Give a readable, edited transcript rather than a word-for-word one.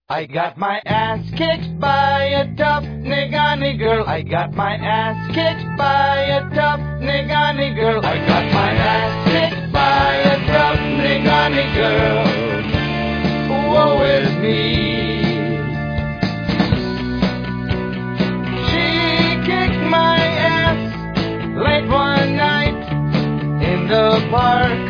I got my ass kicked by a tough Negani girl. I got my ass kicked by a tough Negani girl. I got my ass kicked by a tough Negani girl. Woe is me. She kicked my ass late one night in the park.